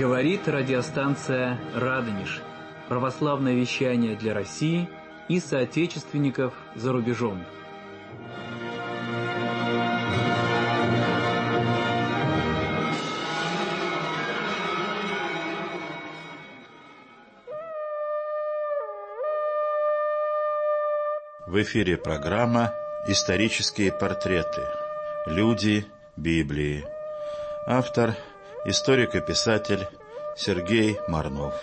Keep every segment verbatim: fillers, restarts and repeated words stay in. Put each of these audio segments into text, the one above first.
Говорит радиостанция «Радонеж». Православное вещание для России и соотечественников за рубежом. В эфире программа «Исторические портреты. Люди Библии». Автор – историк и писатель Сергей Марнов.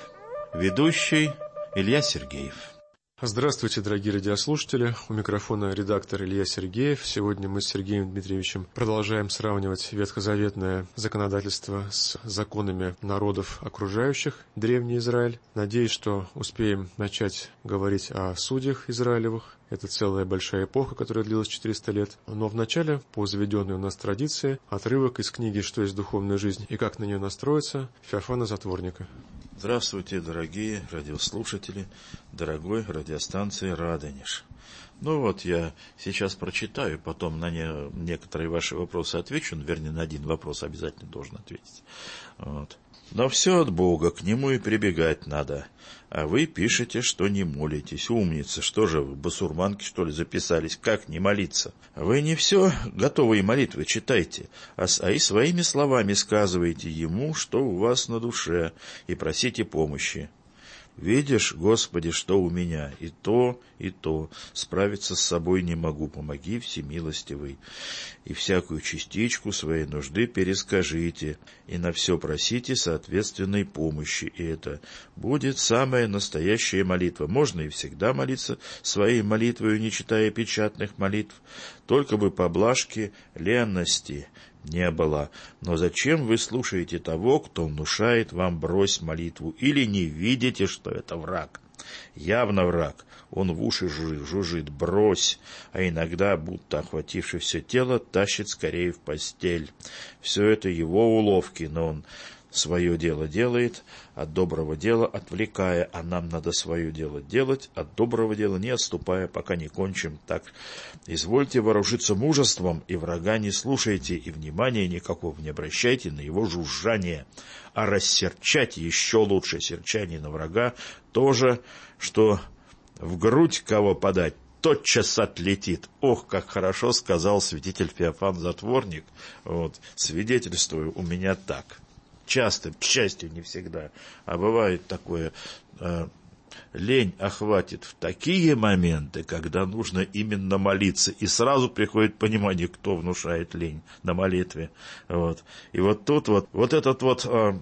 Ведущий – Илья Сергеев. Здравствуйте, дорогие радиослушатели. У микрофона редактор Илья Сергеев. Сегодня мы с Сергеем Дмитриевичем продолжаем сравнивать ветхозаветное законодательство с законами народов, окружающих Древний Израиль. Надеюсь, что успеем начать говорить о судьях израилевых. Это целая большая эпоха, которая длилась четыреста лет. Но вначале, по заведенной у нас традиции, отрывок из книги «Что есть духовная жизнь и как на нее настроиться» Феофана Затворника. Здравствуйте, дорогие радиослушатели, дорогой радиостанции «Радонеж». Ну вот, я сейчас прочитаю, потом на не, некоторые ваши вопросы отвечу, вернее, на один вопрос обязательно должен ответить. Вот. Но все от Бога, к Нему и прибегать надо. А вы пишете, что не молитесь. Умницы, что же вы, басурманки, что ли, записались? Как не молиться? Вы не все готовые молитвы читайте, а, а и своими словами сказывайте Ему, что у вас на душе, и просите помощи. «Видишь, Господи, что у меня, и то, и то, справиться с собой не могу, помоги, всемилостивый. И всякую частичку своей нужды перескажите, и на все просите соответственной помощи, и это будет самая настоящая молитва. Можно и всегда молиться своей молитвой, не читая печатных молитв, только бы поблажки, ленности не было. Но зачем вы слушаете того, кто внушает вам брось молитву, или не видите, что это враг? Явно враг. Он в уши жужжит брось, а иногда, будто охвативший все тело, тащит скорее в постель. Все это его уловки, но он свое дело делает, от доброго дела отвлекая, а нам надо свое дело делать, от доброго дела не отступая, пока не кончим. Так, извольте вооружиться мужеством, и врага не слушайте, и внимания никакого не обращайте на его жужжание, а рассерчать еще лучше. Серчание на врага тоже, что в грудь кого подать, тотчас отлетит. Ох, как хорошо сказал святитель Феофан Затворник. Вот, свидетельствую, у меня так. Часто, к счастью, не всегда, а бывает такое, э, лень охватит в такие моменты, когда нужно именно молиться, и сразу приходит понимание, кто внушает лень на молитве. Вот. И вот тут вот, вот этот вот э,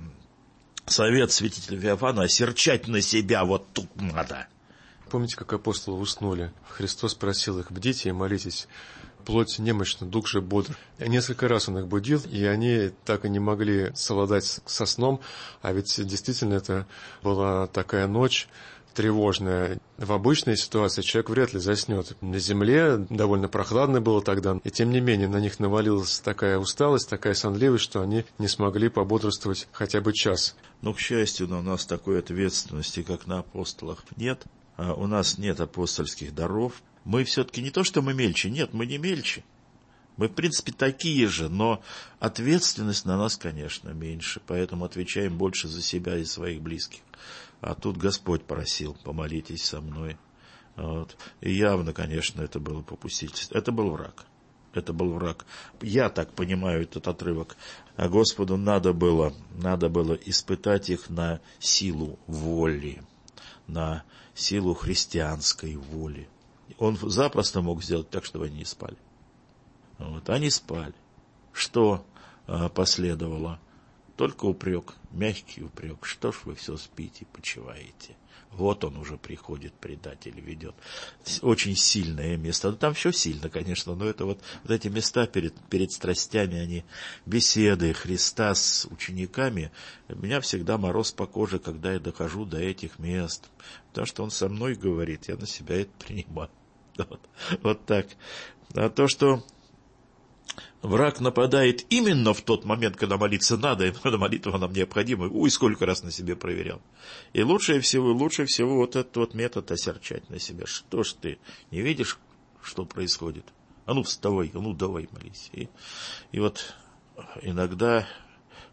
совет святителя Феофана, осерчать на себя вот тут надо. Помните, как апостолы уснули? Христос просил их: бдите и молитесь. Плоть немощна, дух же бодр. Несколько раз он их будил, и они так и не могли совладать со сном, а ведь действительно это была такая ночь тревожная. В обычной ситуации человек вряд ли заснет. На земле довольно прохладно было тогда, и тем не менее на них навалилась такая усталость, такая сонливость, что они не смогли пободрствовать хотя бы час. Но, к счастью, у нас такой ответственности, как на апостолах, нет. А у нас нет апостольских даров. Мы все-таки не то, что мы мельче, нет, мы не мельче. Мы, в принципе, такие же, но ответственность на нас, конечно, меньше, поэтому отвечаем больше за себя и своих близких. А тут Господь просил: помолитесь со мной. Вот. И явно, конечно, это было попустительство. Это был враг. Это был враг. Я так понимаю этот отрывок. А Господу надо было, надо было испытать их на силу воли, на силу христианской воли. Он запросто мог сделать так, чтобы они не спали. Вот. Они спали. Что а, последовало? Только упрек, мягкий упрек. Что ж вы все спите, почиваете? Вот он уже приходит, предатель ведет. Очень сильное место. Там все сильно, конечно, но это вот, вот эти места перед, перед страстями, они беседы Христа с учениками. У меня всегда мороз по коже, когда я дохожу до этих мест. Потому что он со мной говорит, я на себя это принимаю. Вот, вот так. А то, что враг нападает именно в тот момент, когда молиться надо, и молитва нам необходима. Ой, сколько раз на себе проверял. И лучше всего, лучше всего вот этот вот метод осерчать на себя. Что ж ты, не видишь, что происходит? А ну вставай, а ну давай молись. И, и вот иногда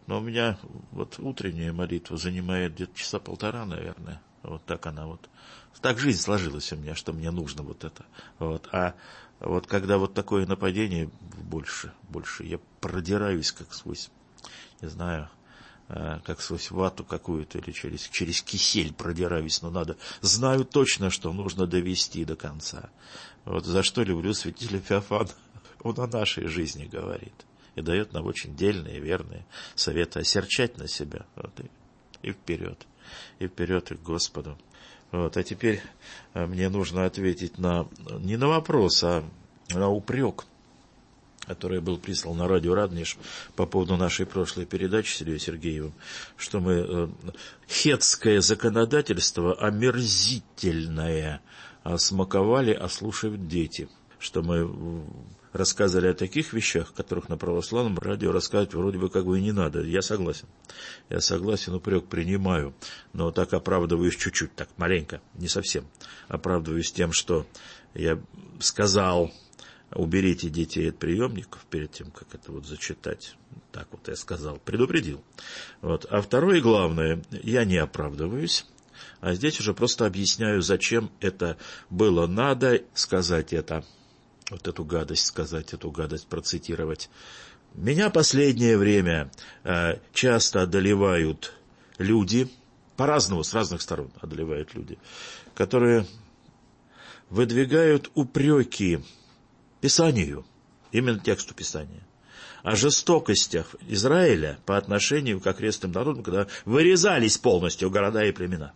Но у меня вот утренняя молитва занимает где-то часа полтора, наверное. Вот так она вот. Так жизнь сложилась у меня, что мне нужно вот это. Вот. А вот когда вот такое нападение, больше, больше я продираюсь как сквозь, не знаю, как сквозь вату какую-то или через, через кисель продираюсь, но надо. Знаю точно, что нужно довести до конца. Вот за что люблю святителя Феофана. Он о нашей жизни говорит. И дает нам очень дельные, верные советы осерчать на себя. Вот, и, и вперед. И вперед, и к Господу. Вот, а теперь мне нужно ответить на, не на вопрос, а на упрек, который был прислан на радио Радонеж по поводу нашей прошлой передачи с Ильей Сергеевым, что мы э, хетское законодательство омерзительное смаковали, а слушают дети. Что мы рассказывали о таких вещах, которых на православном радио рассказывать вроде бы как бы и не надо. Я согласен. Я согласен, упрек принимаю. Но так оправдываюсь чуть-чуть, так маленько, не совсем. Оправдываюсь тем, что я сказал, уберите детей от приемников перед тем, как это вот зачитать. Так вот я сказал, предупредил. Вот. А второе и главное, я не оправдываюсь. А здесь уже просто объясняю, зачем это было надо сказать это. Вот эту гадость сказать, эту гадость процитировать. Меня последнее время э, часто одолевают люди, по-разному, с разных сторон одолевают люди, которые выдвигают упреки Писанию, именно тексту Писания, о жестокостях Израиля по отношению к окрестным народам, когда вырезались полностью города и племена.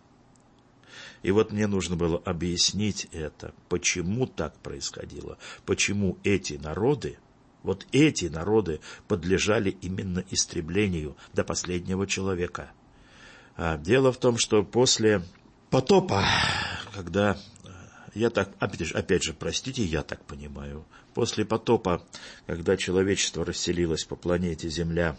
И вот мне нужно было объяснить это, почему так происходило, почему эти народы, вот эти народы подлежали именно истреблению до последнего человека. А дело в том, что после потопа, когда, я так, опять, опять же, простите, я так понимаю, после потопа, когда человечество расселилось по планете Земля,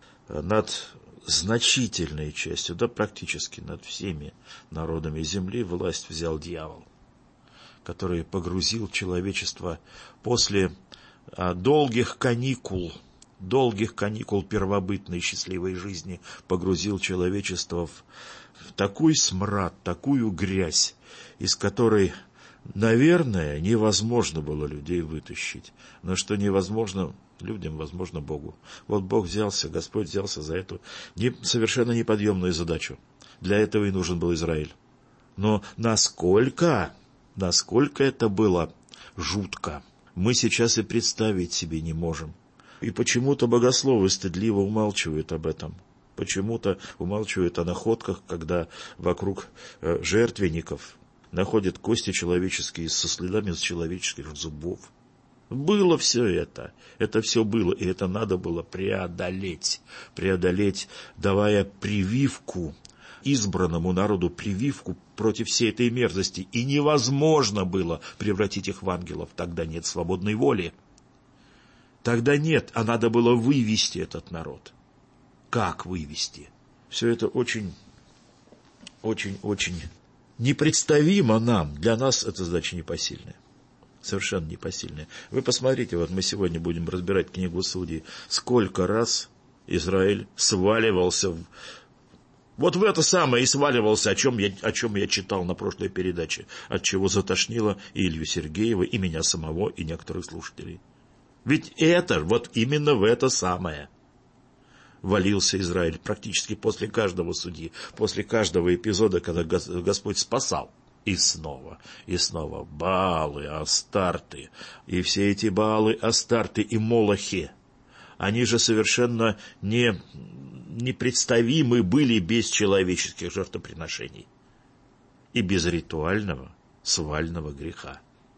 над значительной частью, да практически над всеми народами Земли власть взял дьявол, который погрузил человечество после а, долгих каникул, долгих каникул первобытной счастливой жизни, погрузил человечество в, в такой смрад, такую грязь, из которой, наверное, невозможно было людей вытащить, но что невозможно людям, возможно, Богу. Вот Бог взялся, Господь взялся за эту не, совершенно неподъемную задачу. Для этого и нужен был Израиль. Но насколько, насколько это было жутко, мы сейчас и представить себе не можем. И почему-то богословы стыдливо умалчивают об этом. Почему-то умалчивают о находках, когда вокруг э, жертвенников находят кости человеческие со следами человеческих зубов. Было все это, это все было, и это надо было преодолеть, преодолеть, давая прививку, избранному народу прививку против всей этой мерзости. И невозможно было превратить их в ангелов, тогда нет свободной воли. Тогда нет, а надо было вывести этот народ. Как вывести? Все это очень, очень, очень непредставимо нам, для нас эта задача непосильная. Совершенно непосильная. Вы посмотрите, вот мы сегодня будем разбирать книгу Судей, сколько раз Израиль сваливался в... Вот в это самое и сваливался, о чем, я, о чем я читал на прошлой передаче, от чего затошнило и Илью Сергеева, и меня самого, и некоторых слушателей. Ведь это, вот именно в это самое валился Израиль практически после каждого судьи, после каждого эпизода, когда Господь спасал. И снова, и снова Баалы, Астарты, и все эти Баалы, Астарты и Молохи, они же совершенно не, непредставимы были без человеческих жертвоприношений и без ритуального свального греха.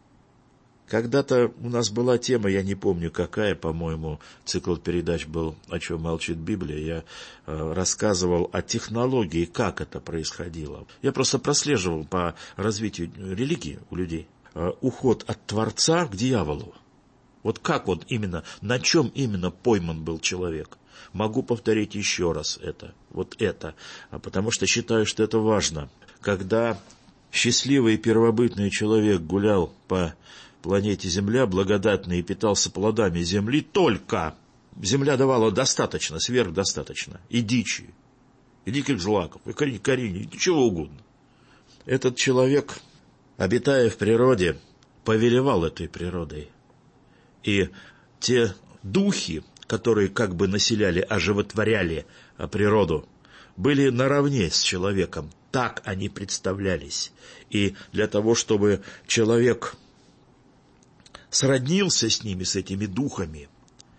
Когда-то у нас была тема, я не помню какая, по-моему, цикл передач был «О чем молчит Библия». Я э, рассказывал о технологии, как это происходило. Я просто прослеживал по развитию религии у людей э, уход от Творца к дьяволу. Вот как он именно, на чем именно пойман был человек. Могу повторить еще раз это, вот это, потому что считаю, что это важно. Когда счастливый первобытный человек гулял по планете Земля, благодатный, и питался плодами земли только, земля давала достаточно, сверхдостаточно. И дичи, и диких злаков, и кореней, и чего угодно. Этот человек, обитая в природе, повелевал этой природой. И те духи, которые как бы населяли, оживотворяли природу, были наравне с человеком. Так они представлялись. И для того, чтобы человек сроднился с ними, с этими духами,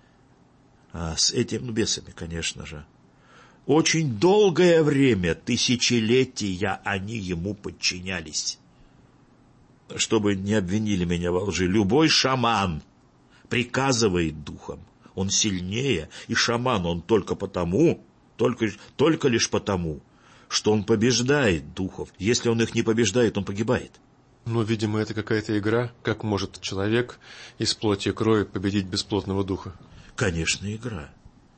а с этими, ну, бесами, конечно же, очень долгое время, тысячелетия, они ему подчинялись. Чтобы не обвинили меня во лжи, любой шаман приказывает духам. Он сильнее, и шаман он только потому, только, только лишь потому, что он побеждает духов. Если он их не побеждает, он погибает. Ну, видимо, это какая-то игра. Как может человек из плоти и крови победить бесплотного духа? Конечно, игра.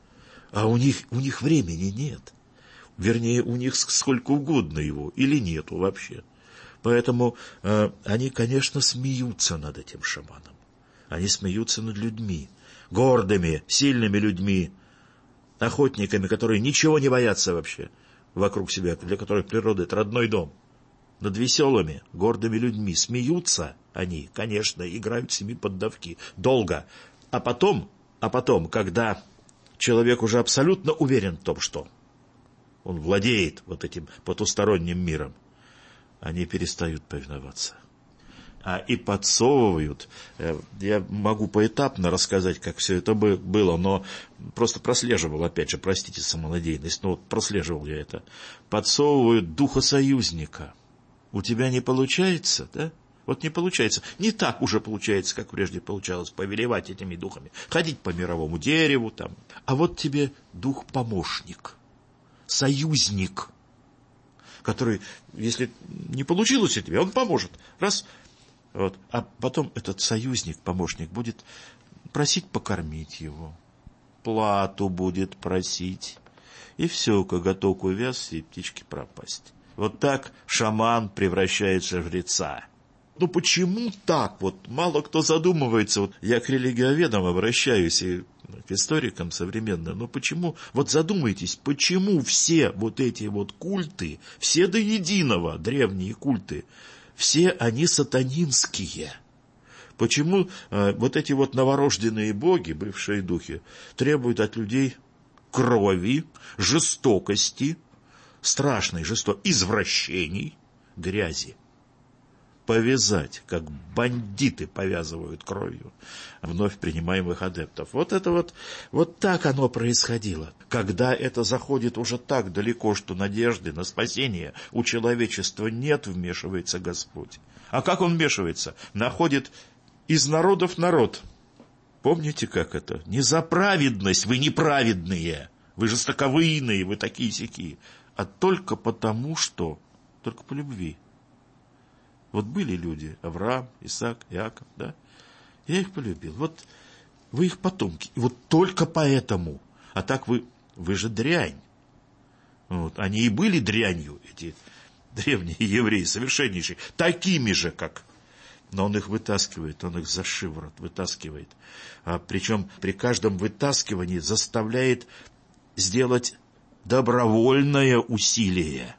А у них, у них времени нет. Вернее, у них сколько угодно его, или нету вообще. Поэтому э, они, конечно, смеются над этим шаманом. Они смеются над людьми, гордыми, сильными людьми, охотниками, которые ничего не боятся вообще вокруг себя, для которых природа — это родной дом. Над веселыми, гордыми людьми смеются они, конечно, играют с ними поддавки. Долго. А потом, а потом, когда человек уже абсолютно уверен в том, что он владеет вот этим потусторонним миром, они перестают повиноваться. А и подсовывают. Я могу поэтапно рассказать, как все это было, но просто прослеживал, опять же, простите самонадеянность, но вот прослеживал я это. Подсовывают духосоюзника. У тебя не получается, да? Вот не получается. Не так уже получается, как прежде получалось, повелевать этими духами. Ходить по мировому дереву там. А вот тебе дух-помощник, союзник, который, если не получилось у тебя, он поможет. Раз. Вот. А потом этот союзник, помощник, будет просить покормить его. Плату будет просить. И все, коготок увяз, и птички пропасть. Вот так шаман превращается в жреца. Ну почему так? Вот мало кто задумывается. Вот я к религиоведам обращаюсь и к историкам современным. Но почему? Вот задумайтесь, почему все вот эти вот культы, все до единого древние культы, все они сатанинские. Почему э, вот эти вот новорожденные боги, бывшие духи, требуют от людей крови, жестокости, страшной жестокости, извращений, грязи? Повязать, как бандиты повязывают кровью вновь принимаемых адептов. Вот это вот, вот так оно происходило. Когда это заходит уже так далеко, что надежды на спасение у человечества нет, вмешивается Господь. А как он вмешивается? Находит из народов народ. Помните, как это? Не за праведность, вы неправедные, вы жестоковыйные, вы такие-сякие, а только потому, что, только по любви. Вот были люди, Авраам, Исаак, Иаков, да? Я их полюбил. Вот вы их потомки. И вот только поэтому. А так вы, вы же дрянь. Вот. Они и были дрянью, эти древние евреи, совершеннейшие. Такими же, как... Но он их вытаскивает, он их за шиворот вытаскивает. А причем при каждом вытаскивании заставляет сделать добровольное усилие.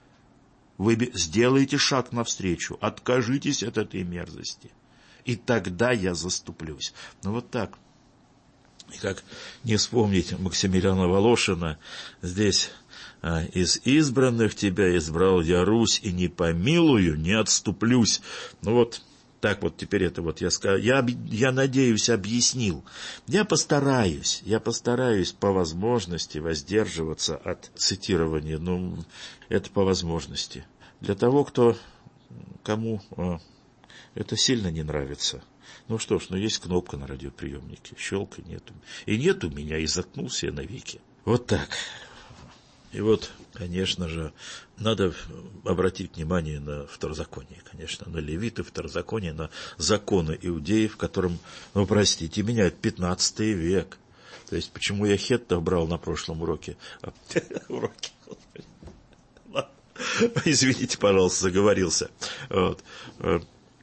Вы сделаете шаг навстречу, откажитесь от этой мерзости, и тогда я заступлюсь. Ну вот так. И как не вспомнить Максимилиана Волошина, здесь а, из избранных тебя избрал я Русь, и не помилую, не отступлюсь. Ну вот так вот теперь это вот я скажу, я, я надеюсь, объяснил. Я постараюсь, я постараюсь по возможности воздерживаться от цитирования, ну, это по возможности. Для того, кто, кому а, это сильно не нравится. Ну что ж, ну есть кнопка на радиоприемнике, щелка нету. И нет у меня, и заткнулся я навеки. Вот так. И вот, конечно же, надо обратить внимание на второзаконие, конечно, на левиты, второзаконие, на законы иудеев, в котором, ну, простите меня, это пятнадцатый век. То есть, почему я хеттов брал на прошлом уроке? Уроки, Извините, пожалуйста, заговорился. Вот.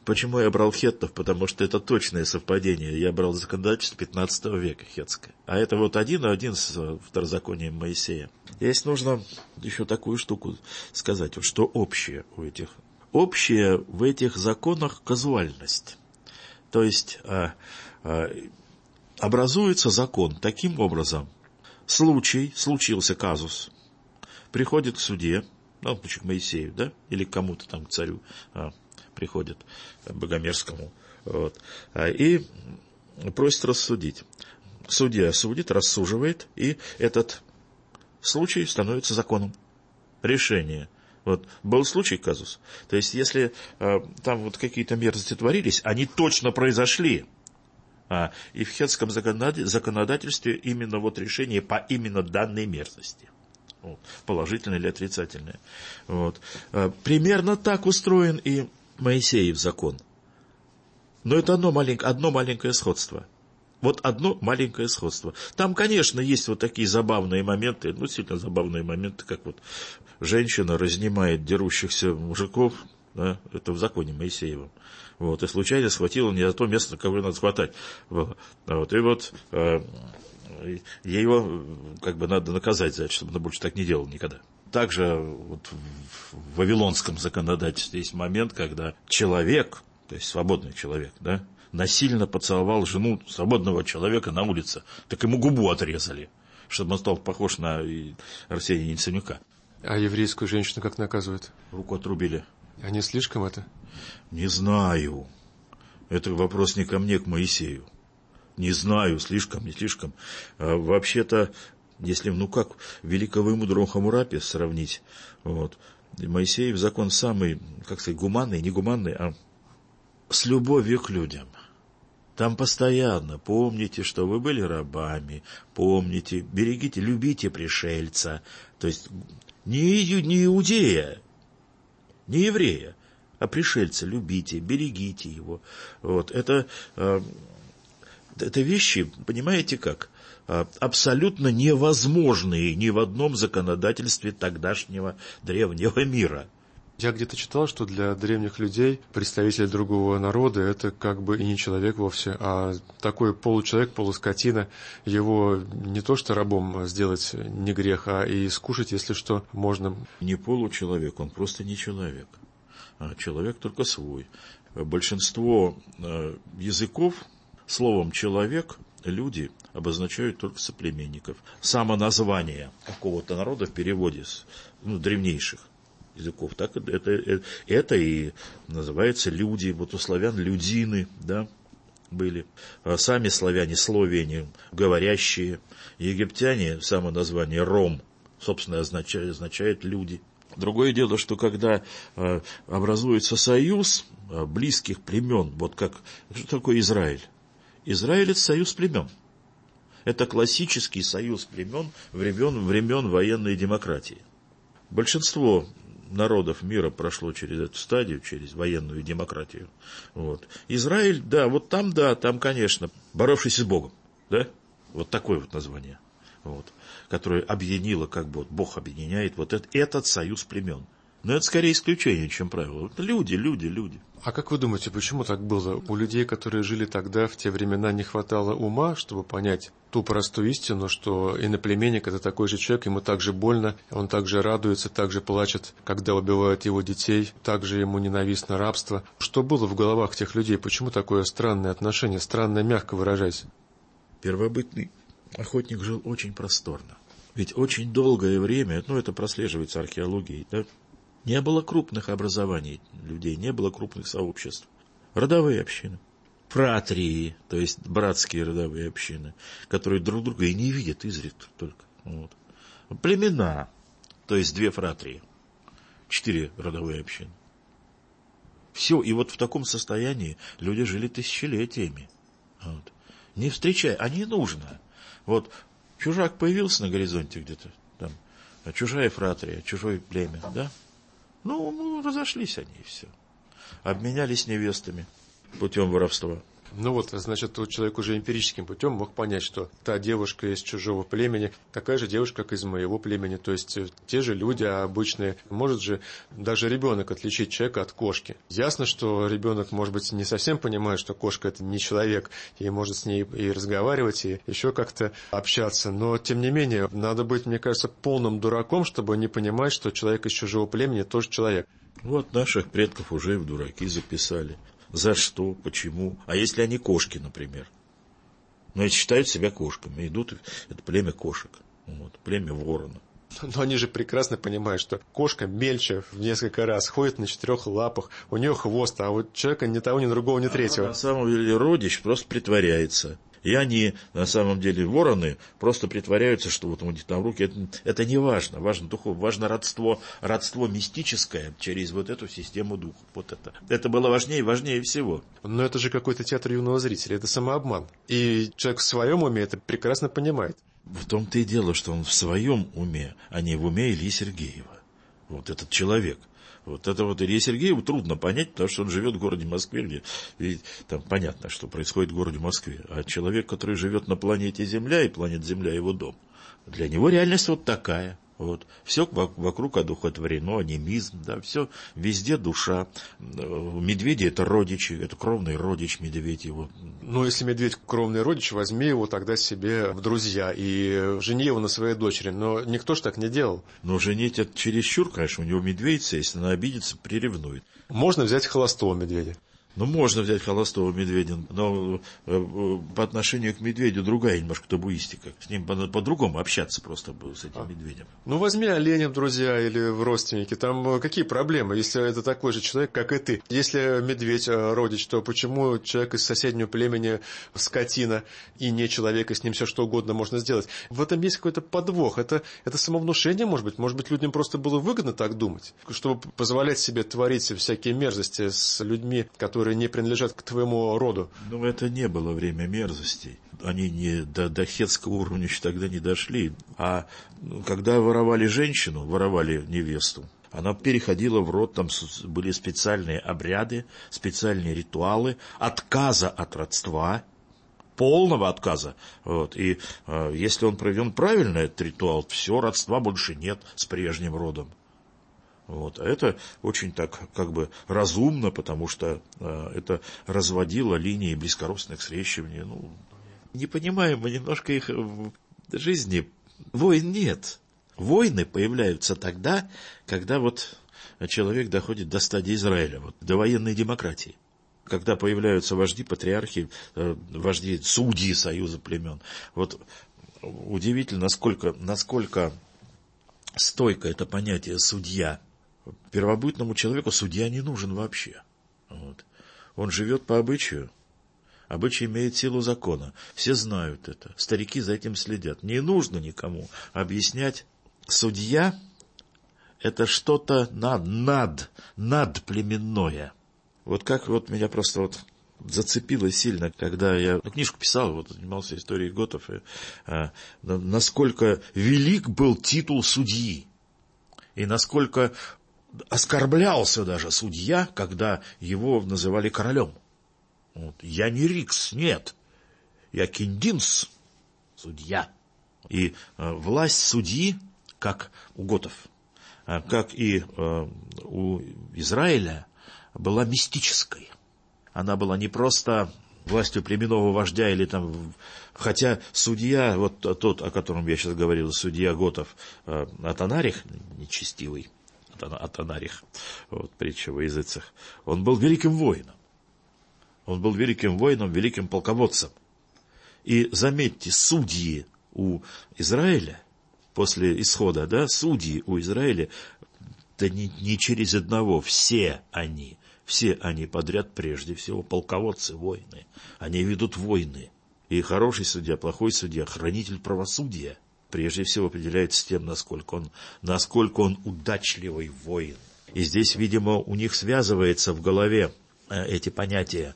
Почему я брал хеттов? Потому что это точное совпадение. Я брал законодательство пятнадцатого века хеттское. А это вот один на один с второзаконием Моисея. Здесь нужно еще такую штуку сказать, вот что общее у этих. Общее в этих законах казуальность. То есть а, а, образуется закон таким образом. Случай, случился казус, приходит к судье, ну, к Моисею, да, или к кому-то там, к царю, а, приходит, к Богомерзкому, вот, а, и просит рассудить. Судья судит, рассуживает, и этот случай становится законом. Решение. Вот, был случай, казус. То есть, если а, там вот какие-то мерзости творились, они точно произошли. А, и в хеттском законодательстве именно вот решение по именно данной мерзости. Вот, положительное или отрицательное. Вот. А, примерно так устроен и Моисеев закон. Но это одно маленькое, одно маленькое сходство. Вот одно маленькое сходство. Там, конечно, есть вот такие забавные моменты, ну, сильно забавные моменты, как вот женщина разнимает дерущихся мужиков, да, это в законе Моисеевом. Вот, и случайно схватила не за то место, кого надо схватать. Вот, и вот э, ее как бы надо наказать за это, чтобы она больше так не делала никогда. Также вот в вавилонском законодательстве есть момент, когда человек, то есть свободный человек, да, насильно поцеловал жену свободного человека на улице, так ему губу отрезали, чтобы он стал похож на Арсения Яценюка. А еврейскую женщину как наказывают? Руку отрубили. А не слишком это? Не знаю. Это вопрос не ко мне, к Моисею. Не знаю, слишком, не слишком. А вообще-то, если, ну как, великого и мудрого Хаммурапи сравнить, вот, Моисеев закон самый, как сказать, гуманный, не гуманный, а с любовью к людям. Там постоянно помните, что вы были рабами, помните, берегите, любите пришельца. То есть не, не иудея, не еврея, а пришельца любите, берегите его. Вот. Это, это вещи, понимаете как, абсолютно невозможные ни в одном законодательстве тогдашнего древнего мира. Я где-то читал, что для древних людей представитель другого народа — это как бы и не человек вовсе, а такой получеловек, полускотина. Его не то что рабом сделать не грех, а и скушать, если что, можно. Не получеловек, он просто не человек. А человек только свой. Большинство языков словом «человек» люди обозначают только соплеменников. Само название какого-то народа в переводе с ну, древнейших языков, так это, это, это и называется люди. Вот у славян людины, да, были. А сами славяне, словени, говорящие. Египтяне, само название ром, собственно, означает, означает люди. Другое дело, что когда э, образуется союз э, близких племен, вот как, что такое Израиль? Израиль — это союз племен. Это классический союз племен времен, времен военной демократии. Большинство народов мира прошло через эту стадию, через военную демократию. Вот. Израиль, да, вот там, да, там, конечно, боровшийся с Богом, да, вот такое вот название, вот, которое объединило, как бы, вот, Бог объединяет вот этот, этот союз племен. Но это скорее исключение, чем правило. Вот люди, люди, люди. А как вы думаете, почему так было? У людей, которые жили тогда, в те времена, не хватало ума, чтобы понять ту простую истину, что иноплеменник — это такой же человек, ему так же больно, он так же радуется, так же плачет, когда убивают его детей, так же ему ненавистно рабство. Что было в головах тех людей? Почему такое странное отношение, странное, мягко выражаясь? Первобытный охотник жил очень просторно. Ведь очень долгое время, ну это прослеживается археологией, да, не было крупных образований людей, не было крупных сообществ. Родовые общины, фратрии, то есть братские родовые общины, которые друг друга и не видят изредка только. Вот. Племена, то есть две фратрии, четыре родовые общины. Все, и вот в таком состоянии люди жили тысячелетиями. Вот. Не встречая, а не нужно. Вот чужак появился на горизонте где-то, там, чужая фратрия, чужое племя, да? Ну, ну, разошлись они, и все. Обменялись невестами путем воровства. Ну вот, значит, тут человек уже эмпирическим путем мог понять, что та девушка из чужого племени такая же девушка, как из моего племени. То есть те же люди обычные. Может же даже ребенок отличить человека от кошки. Ясно, что ребенок, может быть, не совсем понимает, что кошка — это не человек, и может с ней и разговаривать, и еще как-то общаться. Но, тем не менее, надо быть, мне кажется, полным дураком, чтобы не понимать, что человек из чужого племени тоже человек. Вот наших предков уже в дураки записали. За что, почему? А если они кошки, например? Ну, они считают себя кошками, идут, это племя кошек, вот, племя ворона. Но они же прекрасно понимают, что кошка мельче в несколько раз, ходит на четырех лапах, у нее хвост, а вот человека ни того, ни другого, ни третьего. А на самом деле родич просто притворяется. И они, на самом деле, вороны, просто притворяются, что вот у них там руки. Это, это не важно. Важно духовно, важно родство, родство мистическое через вот эту систему духа. Вот это. Это было важнее и важнее всего. Но это же какой-то театр юного зрителя, это самообман. И человек в своем уме это прекрасно понимает. В том-то и дело, что он в своем уме, а не в уме Ильи Сергеева. Вот этот человек. Вот это вот Илье Сергееву трудно понять, потому что он живет в городе Москве, где и там понятно, что происходит в городе Москве. А человек, который живет на планете Земля, и планета Земля его дом, для него реальность вот такая. Вот. Все вокруг одухотворено, анимизм, да, все везде душа. Медведи — это родичи, это кровный родич медведь его. Ну, если медведь кровный родич, возьми его тогда себе в друзья и жени его на своей дочери. Но никто ж так не делал. Но женить это чересчур, конечно, у него медведица, если она обидится, приревнует. Можно взять холостого медведя. Ну, можно взять холостого медведя, но э, по отношению к медведю другая немножко табуистика. С ним по- по-другому общаться просто было, с этим а. медведем. Ну, возьми оленя в друзья или в родственники. Там какие проблемы, если это такой же человек, как и ты? Если медведь родич, то почему человек из соседнего племени скотина и не человек, и с ним все что угодно можно сделать? В этом есть какой-то подвох. Это, это самовнушение, может быть? Может быть, людям просто было выгодно так думать? Чтобы позволять себе творить всякие мерзости с людьми, которые не принадлежат к твоему роду. Ну, это не было время мерзостей. Они не до, до хетского уровня еще тогда не дошли. А когда воровали женщину, воровали невесту, она переходила в род, там были специальные обряды, специальные ритуалы отказа от родства, полного отказа. Вот. И э, если он проведен правильно, этот ритуал, все, родства больше нет с прежним родом. Вот. А это очень так как бы разумно, потому что э, это разводило линии близкородственных скрещиваний. Ну, не понимаем мы немножко их в жизни. Войн нет. Войны появляются тогда, когда вот человек доходит до стадии Израиля, вот, до военной демократии. Когда появляются вожди, патриархи, э, вожди, судьи союза племен. Вот удивительно, насколько, насколько стойко это понятие «судья». Первобытному человеку судья не нужен вообще. Вот. Он живет по обычаю. Обычай имеет силу закона. Все знают это. Старики за этим следят. Не нужно никому объяснять. Судья – это что-то над, над, надплеменное. Вот как вот меня просто вот зацепило сильно, когда я ну, книжку писал, вот занимался историей готов, и, а, насколько велик был титул судьи. И насколько оскорблялся даже судья, когда его называли королем. Вот. Я не Рикс, нет. Я Киндинс, судья. И э, власть судьи, как у готов, э, как и э, у Израиля, была мистической. Она была не просто властью племенного вождя или там... Хотя судья, вот тот, о котором я сейчас говорил, судья готов, э, Атанарих, нечестивый, Атанарих, вот, притча во языцах, он был великим воином. Он был великим воином, великим полководцем. И заметьте, судьи у Израиля, после исхода, да, судьи у Израиля, да не, не через одного, все они, все они подряд прежде всего полководцы, воины. Они ведут войны. И хороший судья, плохой судья, хранитель правосудия, прежде всего определяется тем, насколько он, насколько он удачливый воин. И здесь, видимо, у них связывается в голове эти понятия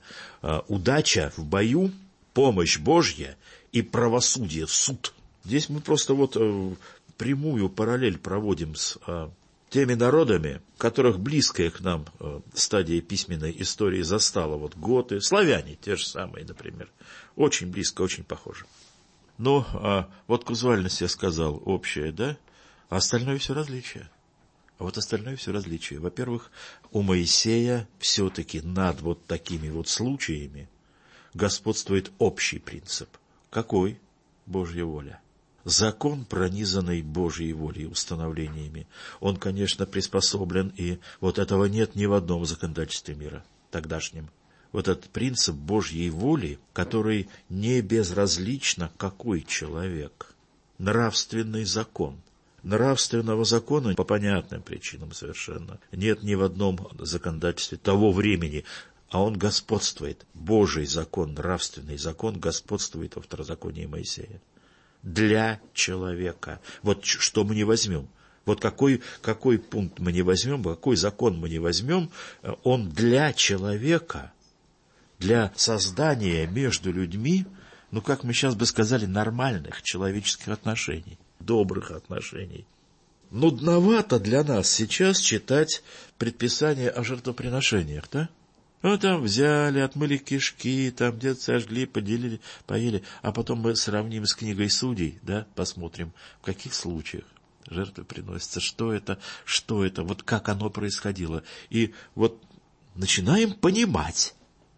удача в бою, помощь Божья и правосудие, суд. Здесь мы просто вот прямую параллель проводим с теми народами, которых близкая к нам э, стадия письменной истории застала, вот готы, славяне те же самые, например, очень близко, очень похожи. Ну, а вот казуальность я сказал, общая, да, а остальное все различие. А вот остальное все различие. Во-первых, у Моисея все-таки над вот такими вот случаями господствует общий принцип. Какой? Божья воля. Закон, пронизанный Божьей волей, установлениями, он, конечно, приспособлен, и вот этого нет ни в одном законодательстве мира тогдашнем. Вот этот принцип Божьей воли, который не безразлично, какой человек. Нравственный закон. Нравственного закона по понятным причинам совершенно нет ни в одном законодательстве того времени, а он господствует. Божий закон, нравственный закон господствует во второзаконии Моисея. Для человека. Вот что мы не возьмем. Вот какой, какой пункт мы не возьмем, какой закон мы не возьмем, он для человека, для создания между людьми, ну, как мы сейчас бы сказали, нормальных человеческих отношений, добрых отношений. Нудновато для нас сейчас читать предписания о жертвоприношениях, да? Ну, там взяли, отмыли кишки, там где-то сожгли, поделили, поели. А потом мы сравним с книгой Судей, да, посмотрим, в каких случаях жертвы приносятся, что это, что это, вот как оно происходило. И вот начинаем понимать,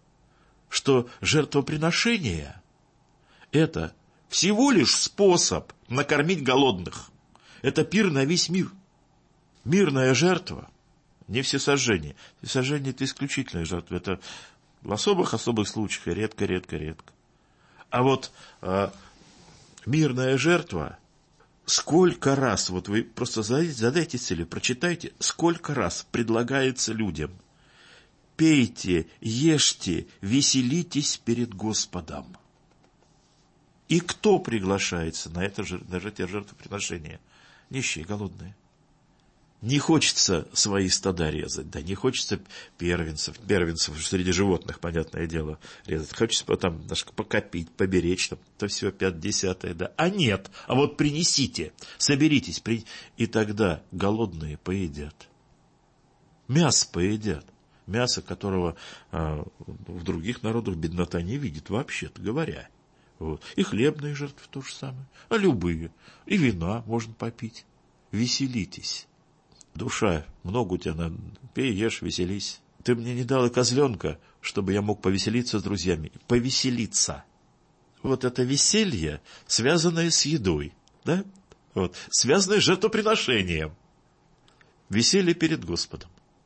что жертвоприношение – это всего лишь способ накормить голодных. Это пир на весь мир. Мирная жертва. Не всесожжение. Всесожжение – это исключительная жертва. Это в особых-особых случаях, редко-редко-редко. А вот а, мирная жертва, сколько раз, вот вы просто задайте, задайте целью, прочитайте, сколько раз предлагается людям: пейте, ешьте, веселитесь перед Господом. И кто приглашается на это, на это жертвоприношение? Нищие, голодные. Не хочется свои стада резать, да, не хочется первенцев, первенцев среди животных, понятное дело, резать. Хочется потом даже покопить, поберечь, там, то все, пятьдесятое, да. А нет, а вот принесите, соберитесь, при... и тогда голодные поедят. Мясо поедят. Мясо, которого а, в других народах беднота не видит, вообще-то говоря. Вот. И хлебные жертвы то же самое, а любые. И вина можно попить. Веселитесь. Душа, много у тебя надо, пей, ешь, веселись. Ты мне не дал и козленка, чтобы я мог повеселиться с друзьями. Повеселиться. Вот это веселье, связанное с едой, да? Вот, связанное с жертвоприношением. Веселье перед Господом.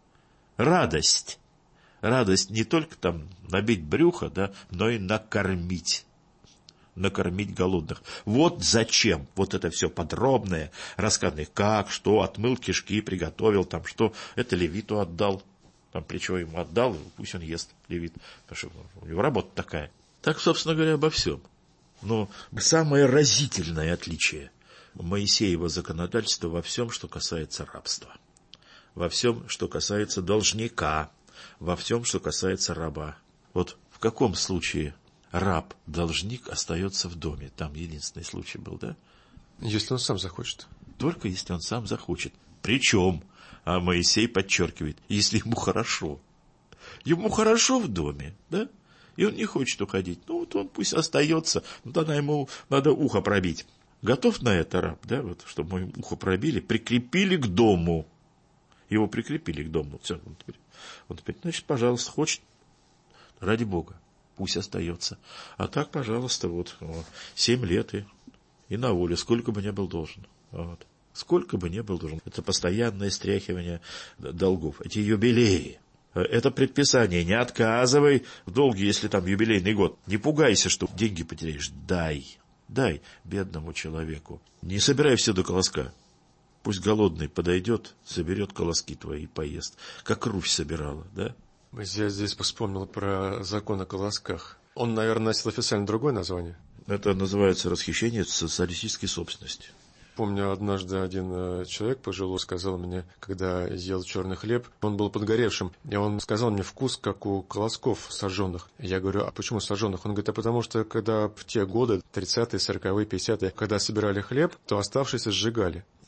Радость. Радость не только там набить брюхо, да, но и накормить. накормить голодных. Вот зачем вот это все подробное, рассказанное, как, что, отмыл кишки, приготовил, там, что, это левиту отдал, там, причем ему отдал, пусть он ест, левит, потому что у него работа такая. Так, собственно говоря, обо всем. Но самое разительное отличие Моисеева законодательства во всем, что касается рабства, во всем, что касается должника, во всем, что касается раба. Вот в каком случае раб, должник остается в доме? Там единственный случай был, да? Если он сам захочет. Только если он сам захочет. Причем, а Моисей подчеркивает, если ему хорошо. Ему хорошо в доме, да? И он не хочет уходить. Ну, вот он пусть остается, но тогда ему надо ухо пробить. Готов на это раб, да? Вот, чтобы ему ухо пробили, прикрепили к дому. Его прикрепили к дому. Все, он теперь, он теперь, значит, пожалуйста, хочет, ради Бога. Пусть остается. А так, пожалуйста, вот, семь лет и, и на воле, сколько бы ни был должен. Вот. Сколько бы ни был должен. Это постоянное стряхивание долгов. Эти юбилеи. Это предписание. Не отказывай в долге, если там юбилейный год. Не пугайся, что деньги потеряешь. Дай. Дай бедному человеку. Не собирай все до колоска. Пусть голодный подойдет, соберет колоски твои и поест. Как Русь собирала, да? Я здесь вспомнил про закон о колосках. Он, наверное, носил официально другое название. Это называется расхищение социалистической собственности. Помню, однажды один человек пожилой сказал мне, когда ел черный хлеб, он был подгоревшим, и он сказал мне вкус, как у колосков сожженных. Я говорю, а почему сожженных? Он говорит, а потому что, когда в те годы, тридцатые, сороковые, пятидесятые, когда собирали хлеб, то оставшиеся сжигали.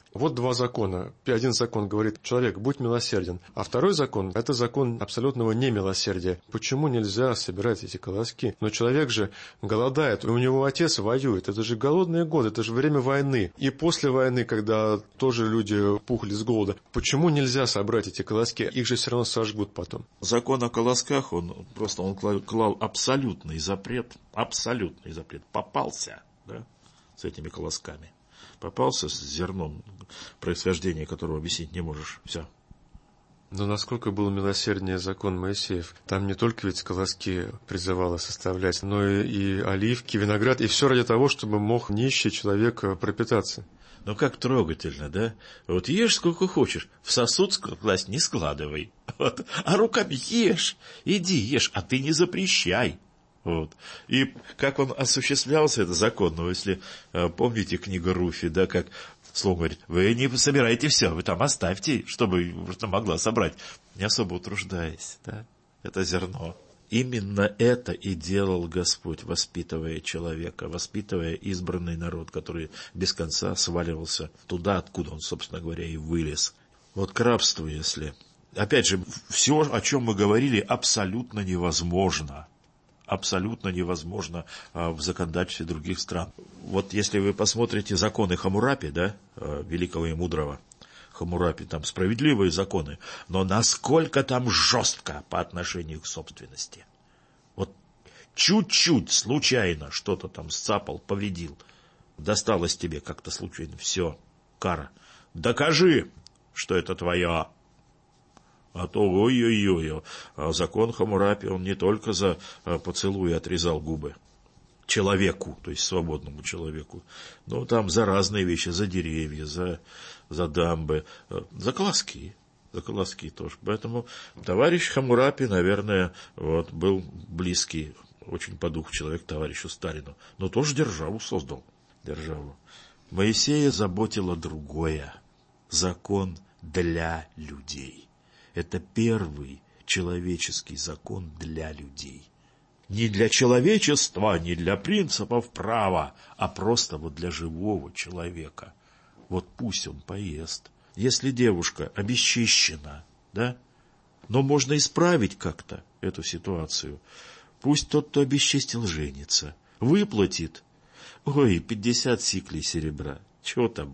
Вот два закона. Один закон говорит: человек, будь милосерден. А второй закон – это закон абсолютного немилосердия. Почему нельзя собирать эти колоски? Но человек же голодает, у него отец воюет. Это же голодные годы, это же время войны. И после войны, когда тоже люди пухли с голода. Почему нельзя собрать эти колоски? Их же все равно сожгут потом. Закон о колосках, он просто он клал, клал абсолютный запрет, абсолютный запрет. Попался, да, с этими колосками. Попался с зерном, происхождение которого объяснить не можешь. Все. Но насколько был милосерднее закон Моисеев? Там не только ведь колоски призывало составлять, но и, и оливки, виноград, и все ради того, чтобы мог нищий человек пропитаться. Ну как трогательно, да? Вот ешь сколько хочешь, в сосуд класть не складывай. Вот. А руками ешь, иди ешь, а ты не запрещай. Вот. И как он осуществлялся, это закон, ну, если помните книгу Руфи, да, как слово говорит: вы не собираете все, вы там оставьте, чтобы что могла собрать, не особо утруждаясь, да, это зерно. Именно это и делал Господь, воспитывая человека, воспитывая избранный народ, который без конца сваливался туда, откуда он, собственно говоря, и вылез. Вот к рабству, если... Опять же, все, о чем мы говорили, абсолютно невозможно. Абсолютно невозможно а, в законодательстве других стран. Вот если вы посмотрите законы Хаммурапи, да, великого и мудрого Хаммурапи, там справедливые законы, но насколько там жестко по отношению к собственности. Вот чуть-чуть случайно что-то там сцапал, повредил, досталось тебе как-то случайно, все, кара. Докажи, что это твое. А то ой-ой-ой, а закон Хаммурапи, он не только за поцелуй отрезал губы человеку, то есть свободному человеку, но там за разные вещи, за деревья, за, за дамбы, за колоски, за колоски тоже. Поэтому товарищ Хаммурапи, наверное, вот, был близкий очень по духу человек товарищу Сталину, но тоже державу создал, державу. Моисея заботило другое, закон для людей. Это первый человеческий закон для людей. Не для человечества, не для принципов права, а просто вот для живого человека. Вот пусть он поест. Если девушка обесчищена, да, но можно исправить как-то эту ситуацию. Пусть тот, кто обесчистил, женится, выплатит, ой, пятьдесят сиклей серебра. Чего там?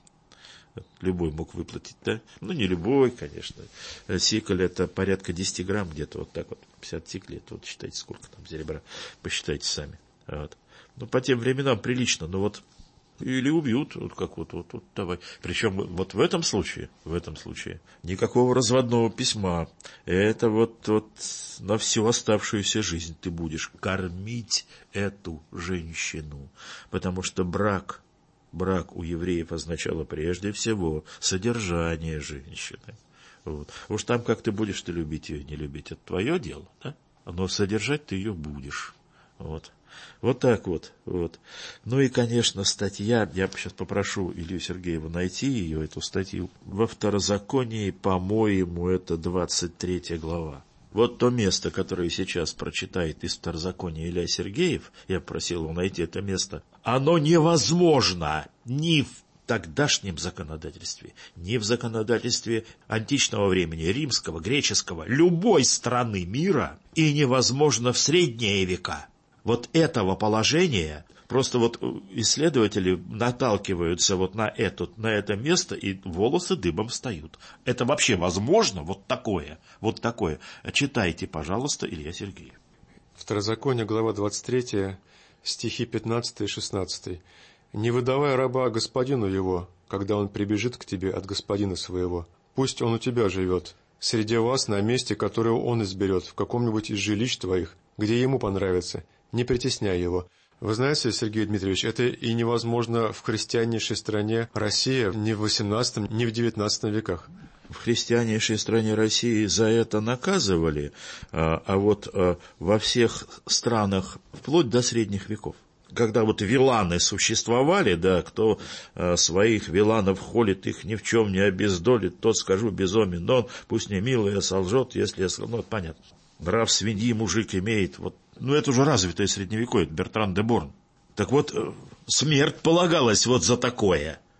Любой мог выплатить, да? Ну, не любой, конечно. Сикль — это порядка десять грамм где-то, вот так вот. пятьдесят сиклей, это вот считайте, сколько там серебра. Посчитайте сами. Вот. Ну, по тем временам прилично, но вот или убьют, вот как вот, вот, вот давай. Причем вот в этом случае, в этом случае, никакого разводного письма. Это вот, вот на всю оставшуюся жизнь ты будешь кормить эту женщину. Потому что брак... Брак у евреев означало прежде всего содержание женщины. Вот. Уж там, как ты будешь ты любить ее, не любить, это твое дело, да? Но содержать ты ее будешь. Вот. Вот так вот, вот. Ну и, конечно, статья, я сейчас попрошу Илью Сергеева найти ее, эту статью. Во Второзаконии, по-моему, это двадцать третья глава. Вот то место, которое сейчас прочитает из Второзакония Илья Сергеев, я просил его найти это место, оно невозможно ни в тогдашнем законодательстве, ни в законодательстве античного времени, римского, греческого, любой страны мира, и невозможно в средние века. Вот этого положения, просто вот исследователи наталкиваются вот на это, на это место, и волосы дыбом встают. Это вообще возможно? Вот такое, вот такое. Читайте, пожалуйста, Илья Сергеев. Второзаконие, глава двадцать третья, стихи пятнадцатый и шестнадцатый. «Не выдавай раба господину его, когда он прибежит к тебе от господина своего. Пусть он у тебя живет, среди вас на месте, которое он изберет, в каком-нибудь из жилищ твоих, где ему понравится. Не притесняй его». Вы знаете, Сергей Дмитриевич, это и невозможно в христианнейшей стране Россия ни в восемнадцатом, ни в девятнадцатом веках. В христианнейшей стране России за это наказывали, а, а вот а, во всех странах вплоть до средних веков. Когда вот виланы существовали, да, кто а, своих виланов холит, их ни в чем не обездолит, тот, скажу, безумен, но он, пусть не милый, а солжет, если я скажу, ну, это понятно. Нрав свиньи мужик имеет, вот, ну, это уже развитое средневековье, Бертран де Борн. Так вот, смерть полагалась вот за такое.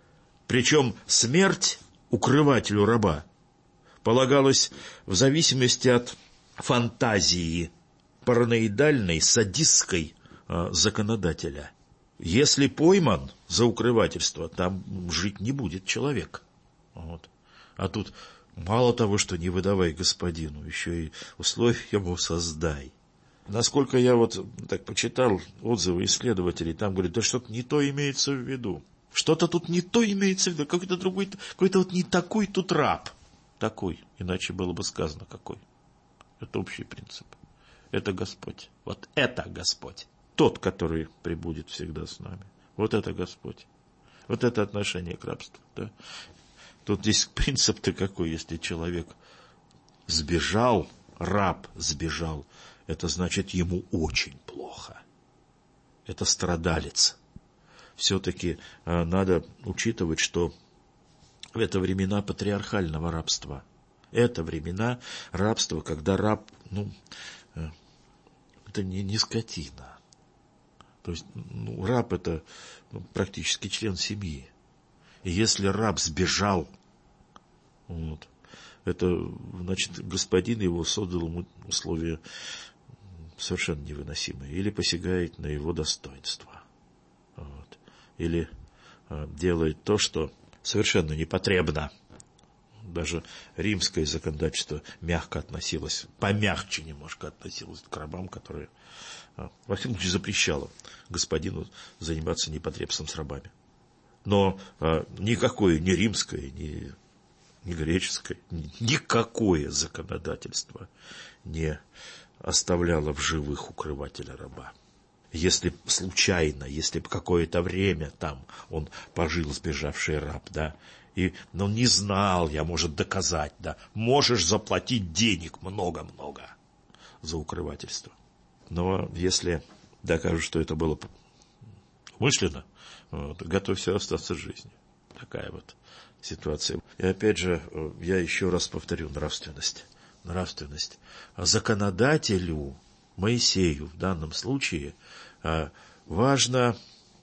Причем смерть укрывателю раба полагалась в зависимости от фантазии параноидальной, садистской э, законодателя. Если пойман за укрывательство, там жить не будет человек. Вот. А тут мало того, что не выдавай господину, еще и условия ему создай. Насколько я вот так почитал отзывы исследователей, там говорят, да что-то не то имеется в виду. Что-то тут не то имеется в виду, какой-то другой, какой-то вот не такой тут раб. Такой, иначе было бы сказано какой. Это общий принцип. Это Господь. Вот это Господь. Тот, который пребудет всегда с нами. Вот это Господь. Вот это отношение к рабству. Да? Тут здесь принцип-то какой, если человек сбежал, раб сбежал, это значит ему очень плохо. Это страдалец. Все-таки э, надо учитывать, что это времена патриархального рабства. Это времена рабства, когда раб, ну, э, это не, не скотина. То есть, ну, раб это ну, практически член семьи. И если раб сбежал, вот, это, значит, господин его создал ему условия совершенно невыносимые. Или посягает на его достоинство. Вот. Или э, делает то, что совершенно непотребно. Даже римское законодательство мягко относилось, помягче немножко относилось к рабам, которые, во всяком случае, запрещало господину заниматься непотребством с рабами. Но а, никакое ни римское, ни, ни греческое, ни, никакое законодательство не оставляло в живых укрывателя раба. Если случайно, если бы какое-то время там он пожил, сбежавший раб, да, и, но не знал я, может доказать, да, можешь заплатить денег много-много за укрывательство. Но если докажут, что это было умышленно, вот, готовься остаться в жизни. Такая вот ситуация. И опять же, я еще раз повторю, нравственность. Нравственность. Законодателю, Моисею в данном случае важно,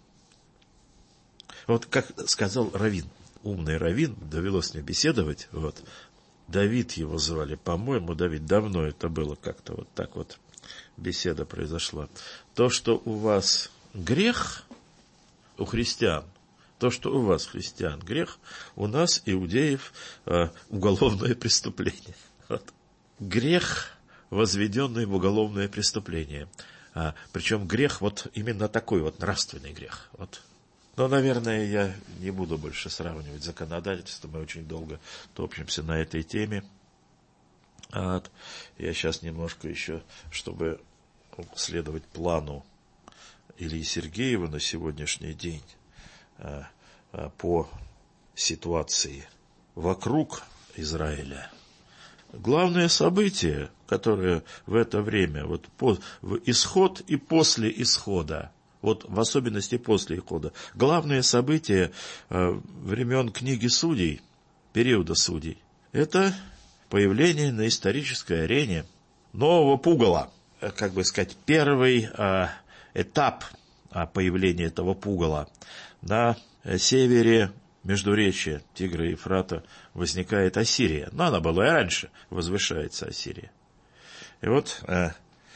вот как сказал раввин, умный раввин, довелось мне беседовать, вот, Давид его звали, по-моему, Давид, давно это было, как-то вот так вот беседа произошла. То, что у вас грех, у христиан, то, что у вас, христиан, грех, у нас, иудеев, уголовное преступление. Вот. Грех, возведенный в уголовное преступление. А, причем грех вот именно такой вот нравственный грех. Вот. Но, наверное, я не буду больше сравнивать законодательство. Мы очень долго топчемся на этой теме. Вот. Я сейчас немножко еще, чтобы следовать плану Ильи Сергеева на сегодняшний день а, а, по ситуации вокруг Израиля. Главное событие, которое в это время, вот по, в исход и после исхода, вот в особенности после исхода, главное событие э, времен книги Судей, периода Судей, это появление на исторической арене нового пугала, как бы сказать, первый э, этап появления этого пугала на севере Междуречия Тигра и Ефрата возникает Ассирия. Но она была и раньше, возвышается Ассирия. И вот э,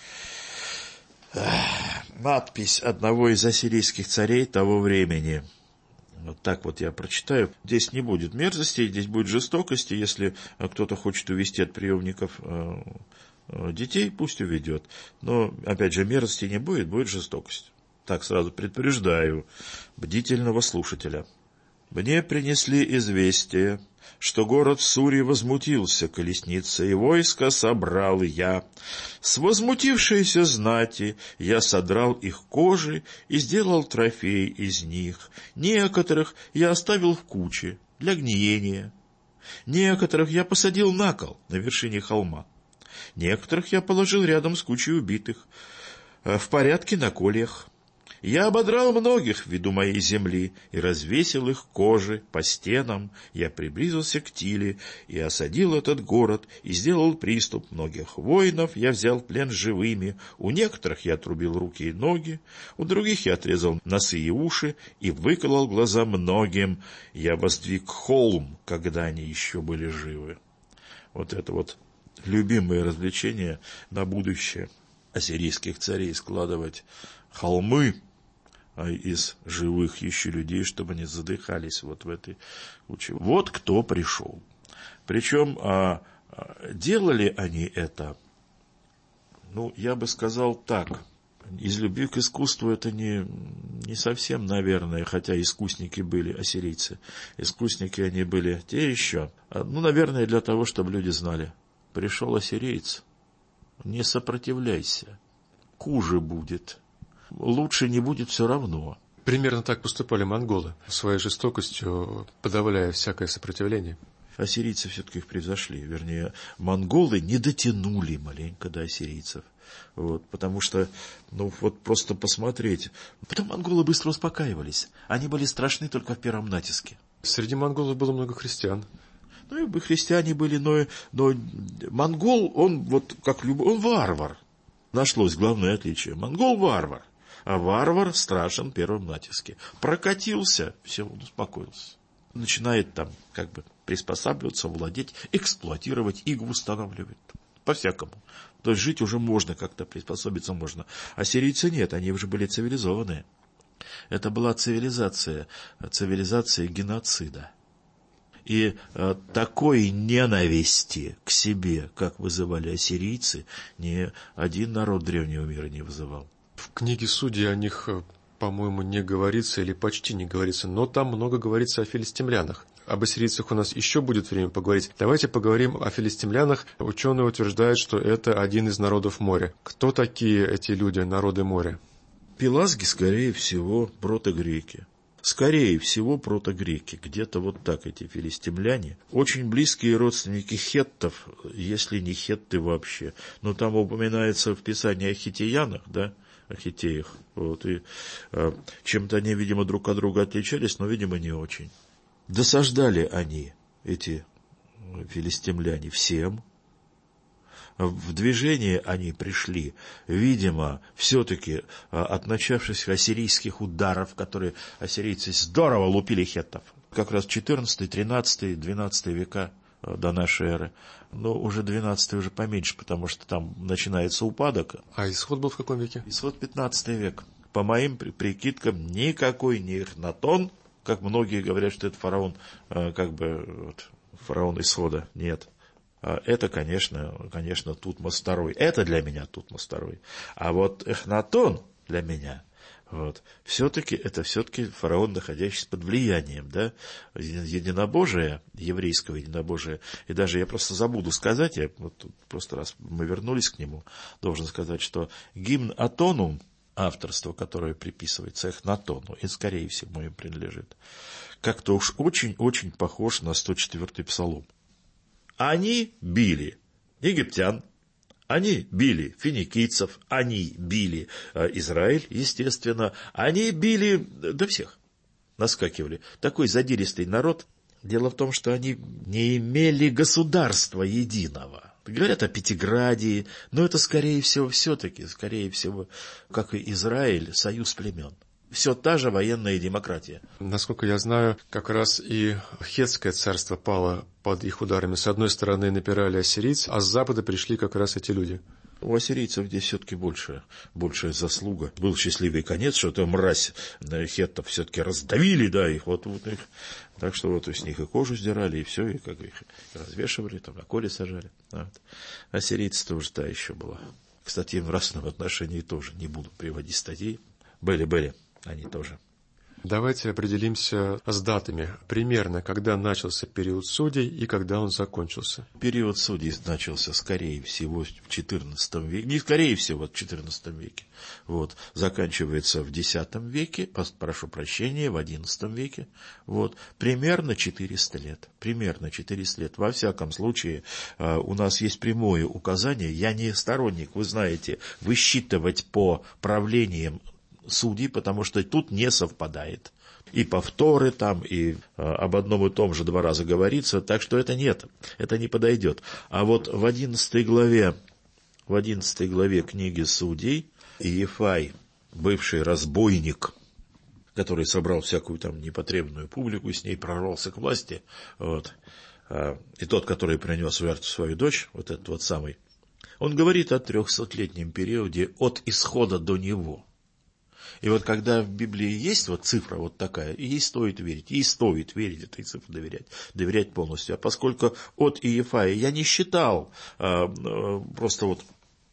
э, надпись одного из ассирийских царей того времени. Вот так вот я прочитаю. Здесь не будет мерзости, здесь будет жестокости. Если кто-то хочет увести от приемников э, э, детей, пусть уведет. Но, опять же, мерзости не будет, будет жестокость. Так сразу предупреждаю бдительного слушателя. Мне принесли известие, что город Сури возмутился, колесница и войско собрал я. С возмутившейся знати я содрал их кожи и сделал трофей из них. Некоторых я оставил в куче для гниения. Некоторых я посадил на кол на вершине холма. Некоторых я положил рядом с кучей убитых, в порядке на кольях. Я ободрал многих в виду моей земли и развесил их кожи по стенам. Я приблизился к Тиле и осадил этот город, и сделал приступ многих воинов. Я взял плен живыми. У некоторых я отрубил руки и ноги, у других я отрезал носы и уши и выколол глаза многим. Я воздвиг холм, когда они еще были живы. Вот это вот любимое развлечение на будущее ассирийских царей — складывать холмы из живых еще людей, чтобы они задыхались вот в этой куче. Вот кто пришел. Причем а, делали они это, ну, я бы сказал так, из любви к искусству это не, не совсем, наверное, хотя искусники были ассирийцы. Искусники они были те еще. Ну, наверное, для того, чтобы люди знали. Пришел ассириец, не сопротивляйся, хуже будет. Лучше не будет все равно. Примерно так поступали монголы, своей жестокостью подавляя всякое сопротивление. Ассирийцы все-таки их превзошли. Вернее, монголы не дотянули маленько до ассирийцев. Вот, потому что, ну вот просто посмотреть. Потом монголы быстро успокаивались. Они были страшны только в первом натиске. Среди монголов было много христиан. Ну, и христиане были, но, но монгол, он вот как любой, он варвар. Нашлось главное отличие. Монгол варвар. А варвар страшен в первом натиске. Прокатился, все, он успокоился. Начинает там как бы приспосабливаться, владеть, эксплуатировать, иго устанавливать. По-всякому. То есть жить уже можно как-то, приспособиться можно. А сирийцы нет, они уже были цивилизованные. Это была цивилизация, цивилизация геноцида. И э, такой ненависти к себе, как вызывали ассирийцы, ни один народ древнего мира не вызывал. В книге Судей о них, по-моему, не говорится или почти не говорится, но там много говорится о филистимлянах. Об ассирийцах у нас еще будет время поговорить. Давайте поговорим о филистимлянах. Ученые утверждают, что это один из народов моря. Кто такие эти люди, народы моря? Пелазги, скорее всего, протогреки. Скорее всего, протогреки. Где-то вот так эти филистимляне. Очень близкие родственники хеттов, если не хетты вообще. Но там упоминается в Писании о хиттеянах, да, о хиттеях. Вот, и э, чем-то они, видимо, друг от друга отличались, но, видимо, не очень. Досаждали они, эти филистимляне, всем. В движение они пришли, видимо, все-таки от начавшихся ассирийских ударов, которые ассирийцы здорово лупили хеттов. Как раз четырнадцатый, тринадцатый, двенадцатый века до нашей эры. Но уже двенадцатый уже поменьше, потому что там начинается упадок. А исход был в каком веке? Исход пятнадцатый век. По моим прикидкам, никакой не Эхнатон, как многие говорят, что это фараон, как бы вот, фараон Исхода. Нет. Это, конечно, конечно, Тутмос второй. Это для меня Тутмос второй. А вот Эхнатон для меня, вот, все-таки, это все-таки фараон, находящийся под влиянием, да, единобожия, еврейского единобожия. И даже я просто забуду сказать, я вот просто раз мы вернулись к нему, должен сказать, что гимн Атону, авторство, которое приписывается Эхнатону, и, скорее всего, им принадлежит, как-то уж очень-очень похож на сто четвёртый псалом. Они били египтян, они били финикийцев, они били э, Израиль, естественно, они били, да всех, наскакивали. Такой задиристый народ. Дело в том, что они не имели государства единого. Говорят о Пятиградии, но это, скорее всего, все-таки, скорее всего, как и Израиль, союз племен. Все та же военная демократия. Насколько я знаю, как раз и Хеттское царство пало под их ударами. С одной стороны напирали ассирийцы, а с запада пришли как раз эти люди. У ассирийцев здесь все-таки больше, большая заслуга. Был счастливый конец, что эта мразь хеттов все-таки раздавили, да, их вот, вот их. Так что вот с них и кожу сдирали, и все, и как их развешивали, там на коле сажали. Вот. Ассирийцы тоже та еще была. Кстати, в нравственном отношении тоже не буду приводить статей. Были-были. Они тоже. Давайте определимся с датами. Примерно, когда начался период судей и когда он закончился. Период судей начался, скорее всего, в четырнадцатом веке. Не скорее всего, в четырнадцатом веке. Вот. Заканчивается в десятом веке, прошу прощения, в одиннадцатом веке. Вот. Примерно четыреста лет. Примерно четыреста лет. Во всяком случае, у нас есть прямое указание. Я не сторонник, вы знаете, высчитывать по правлениям Судей, потому что тут не совпадает. И повторы там, и а, об одном и том же два раза говорится, так что это нет, это не подойдет. А вот в одиннадцатой главе, в одиннадцатой главе книги Судей Иефай, бывший разбойник, который собрал всякую там непотребную публику и с ней прорвался к власти, вот, а, и тот, который принес в жертву свою дочь, вот этот вот самый, он говорит о трехсотлетнем периоде от исхода до него. И вот когда в Библии есть вот цифра вот такая, ей стоит верить, ей стоит верить этой цифре, доверять, доверять полностью. А поскольку от Иефая я не считал, а, а, просто вот,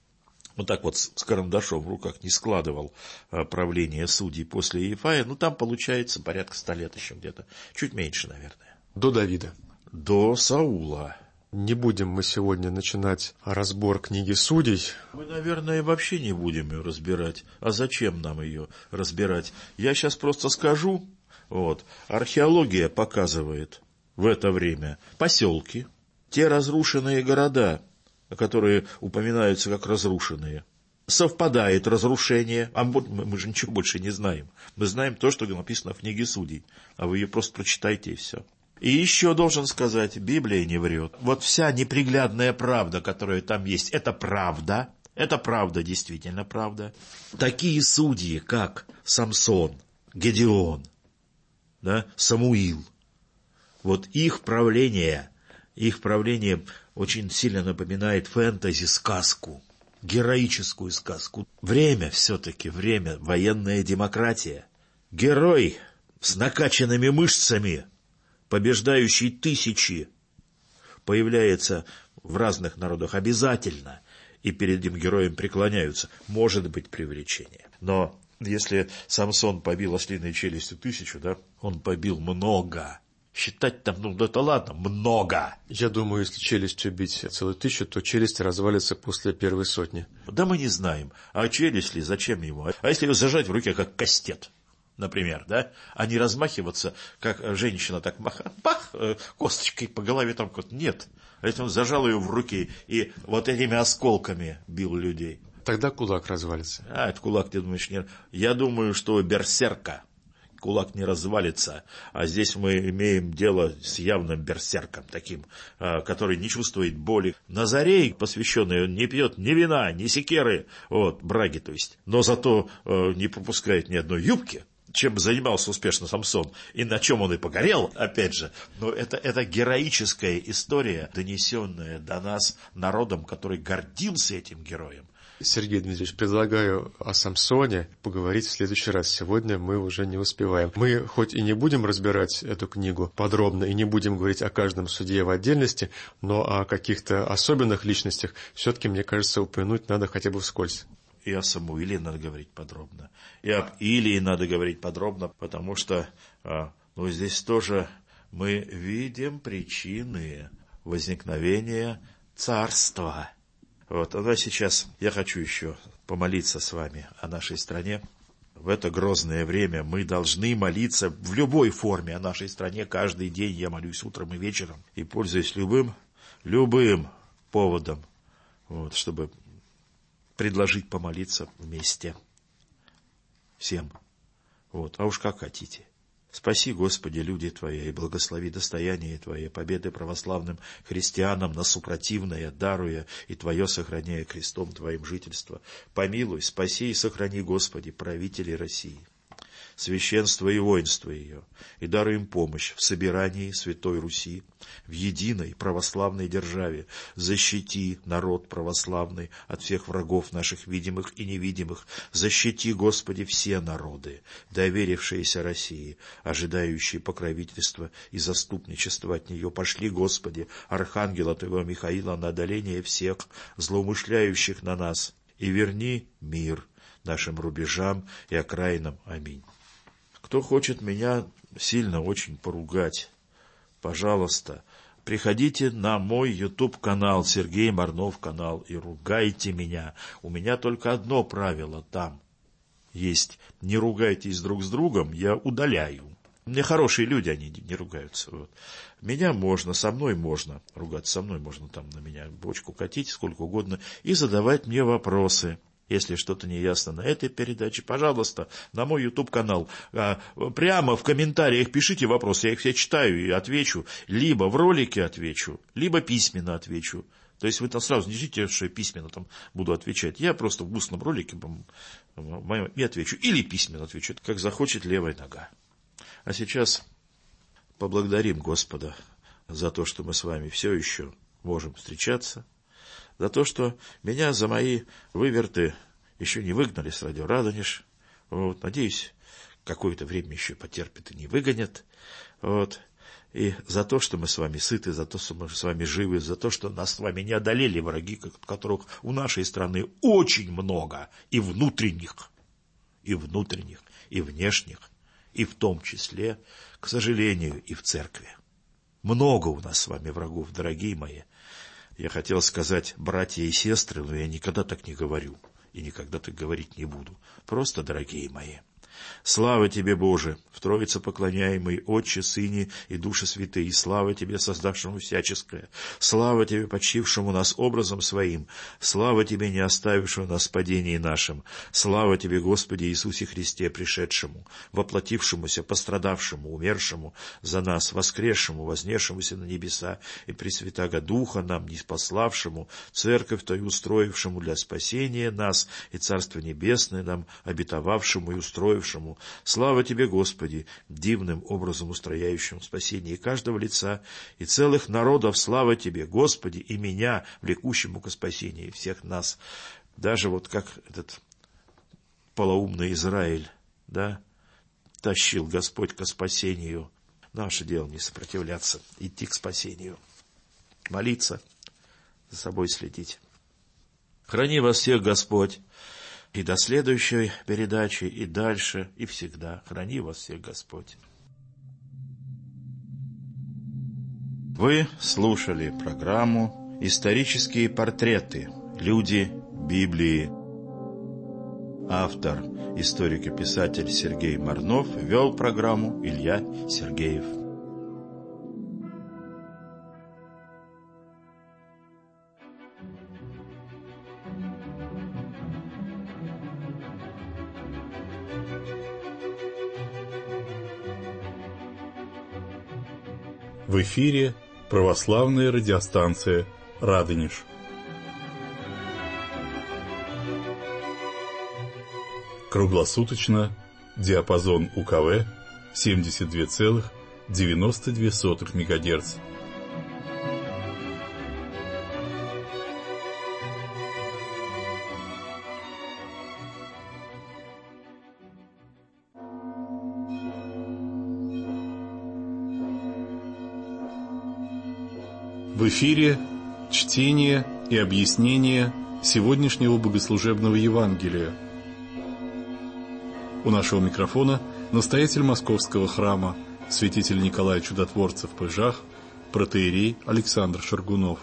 вот так вот с карандашом в руках не складывал а, правление судей после Иефая, ну там получается порядка ста лет еще где-то, чуть меньше, наверное. До Давида. До Саула. Не будем мы сегодня начинать разбор книги Судей. Мы, наверное, вообще не будем ее разбирать. А зачем нам ее разбирать? Я сейчас просто скажу. Вот, археология показывает в это время поселки, те разрушенные города, которые упоминаются как разрушенные. Совпадает разрушение, а мы же ничего больше не знаем. Мы знаем то, что написано в книге Судей, а вы ее просто прочитайте и все. И еще должен сказать, Библия не врет. Вот вся неприглядная правда, которая там есть, это правда. Это правда, действительно правда. Такие судьи, как Самсон, Гедеон, да, Самуил, вот их правление, их правление очень сильно напоминает фэнтези-сказку, героическую сказку. Время все-таки, время, военная демократия. Герой с накачанными мышцами, побеждающий тысячи, появляется в разных народах обязательно, и перед этим героем преклоняются. Может быть привлечение. Но если Самсон побил ослиной челюстью тысячу, да, он побил много. Считать там, ну, это ладно, много. Я думаю, если челюстью бить целую тысячу, то челюсть развалится после первой сотни. Да мы не знаем. А челюсть ли, зачем ему? А если ее зажать в руке, как кастет? Например, да, а не размахиваться, как женщина так маха, бах, косточкой по голове там, нет. А если он зажал ее в руки и вот этими осколками бил людей. Тогда кулак развалится. А, это кулак, ты думаешь, не... Я думаю, что берсерка. Кулак не развалится, а здесь мы имеем дело с явным берсерком таким, который не чувствует боли. Назарей, посвященный, он не пьет ни вина, ни секеры, вот, браги, то есть, но зато не пропускает ни одной юбки, чем занимался успешно Самсон, и на чем он и погорел, опять же. Но это, это героическая история, донесенная до нас народом, который гордился этим героем. Сергей Дмитриевич, предлагаю о Самсоне поговорить в следующий раз. Сегодня мы уже не успеваем. Мы хоть и не будем разбирать эту книгу подробно, и не будем говорить о каждом судье в отдельности, но о каких-то особенных личностях все-таки, мне кажется, упомянуть надо хотя бы вскользь. И о Самуиле надо говорить подробно, и об Илии надо говорить подробно, потому что ну, здесь тоже мы видим причины возникновения царства. Вот, а сейчас я хочу еще помолиться с вами о нашей стране. В это грозное время мы должны молиться в любой форме о нашей стране. Каждый день я молюсь утром и вечером. И пользуюсь любым, любым поводом, вот, чтобы предложить помолиться вместе. Всем. Вот, а уж как хотите. Спаси, Господи, люди Твои, и благослови достояние Твое, победы православным христианам на супротивное даруя, и Твое сохраняя крестом Твоим жительство. Помилуй, спаси и сохрани, Господи, правителей России, священство и воинство ее, и даруй им помощь в собирании Святой Руси, в единой православной державе. Защити народ православный от всех врагов наших видимых и невидимых. Защити, Господи, все народы, доверившиеся России, ожидающие покровительства и заступничества от нее. Пошли, Господи, архангела Твоего Михаила на одоление всех злоумышляющих на нас, и верни мир нашим рубежам и окраинам. Аминь. Кто хочет меня сильно очень поругать, пожалуйста, приходите на мой YouTube-канал, Сергей Марнов канал, и ругайте меня. У меня только одно правило там есть. Не ругайтесь друг с другом, я удаляю. Мне хорошие люди, они не ругаются. Вот. Меня можно, со мной можно ругаться, со мной можно там на меня бочку катить, сколько угодно, и задавать мне вопросы. Если что-то не ясно на этой передаче, пожалуйста, на мой YouTube-канал. Прямо в комментариях пишите вопросы, я их все читаю и отвечу. Либо в ролике отвечу, либо письменно отвечу. То есть вы там сразу не ждите, что я письменно там буду отвечать. Я просто в устном ролике и отвечу. Или письменно отвечу, как захочет левая нога. А сейчас поблагодарим Господа за то, что мы с вами все еще можем встречаться. За то, что меня за мои выверты еще не выгнали с радио Радонеж. Вот, надеюсь, какое-то время еще потерпят и не выгонят. Вот. И за то, что мы с вами сыты, за то, что мы с вами живы, за то, что нас с вами не одолели враги, которых у нашей страны очень много, и внутренних, и внутренних, и внешних, и в том числе, к сожалению, и в церкви. Много у нас с вами врагов, дорогие мои. Я хотел сказать братья и сестры, но я никогда так не говорю и никогда так говорить не буду. Просто, дорогие мои, слава Тебе, Боже, в Троице поклоняемый, Отче, Сыне и Душе Святые, слава Тебе, создавшему всяческое, слава Тебе, почившему нас образом Своим, слава Тебе, не оставившему нас в падении нашим, слава Тебе, Господи Иисусе Христе, пришедшему, воплотившемуся, пострадавшему, умершему за нас, воскресшему, вознесшемуся на небеса и Пресвятаго Духа нам, ниспославшему, Церковь Твою устроившему для спасения нас и Царство Небесное нам, обетовавшему и устроившему. Слава Тебе, Господи, дивным образом устрояющему спасение каждого лица и целых народов. Слава Тебе, Господи, и меня, влекущему ко спасению всех нас. Даже вот как этот полоумный Израиль, да, тащил Господь ко спасению. Наше дело не сопротивляться, идти к спасению, молиться, за собой следить. Храни вас всех, Господь. И до следующей передачи, и дальше, и всегда. Храни вас всех, Господь. Вы слушали программу «Исторические портреты. Люди Библии». Автор, историк и писатель Сергей Марнов, вел программу Илья Сергеев. В эфире православная радиостанция «Радонеж». Круглосуточно, диапазон УКВ семьдесят два целых девяносто две сотых мегагерц. В эфире чтение и объяснение сегодняшнего богослужебного Евангелия. У нашего микрофона настоятель Московского храма, святитель Николай Чудотворцев в Пыжах, протоиерей Александр Шаргунов.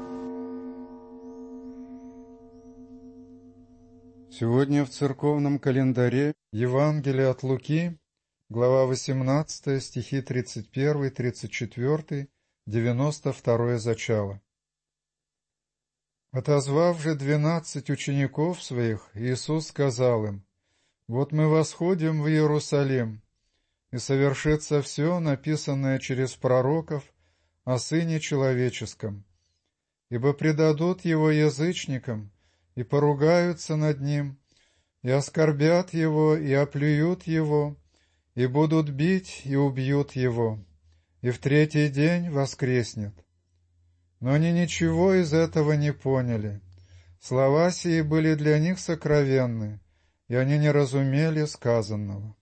Сегодня в церковном календаре Евангелие от Луки, глава восемнадцатая, стихи тридцать первый, тридцать четвёртый, девяносто второе зачало. Отозвав же двенадцать учеников своих, Иисус сказал им: «Вот мы восходим в Иерусалим, и совершится все, написанное через пророков о Сыне Человеческом. Ибо предадут Его язычникам, и поругаются над Ним, и оскорбят Его, и оплюют Его, и будут бить, и убьют Его, и в третий день воскреснет». Но они ничего из этого не поняли. Слова сии были для них сокровенны, и они не разумели сказанного.